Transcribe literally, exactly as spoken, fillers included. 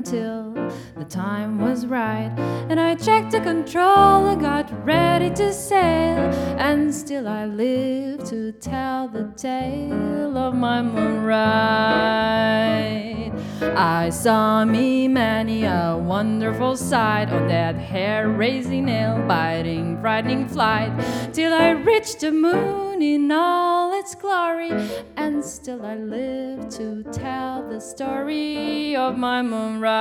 till the time was right, and I checked the control and got ready to sail, and still I live to tell the tale of my moon ride. I saw me many a wonderful sight on that hair-raising, nail-biting, frightening flight, till I reached the moon in all its glory, and still I live to tell the story of my moon ride.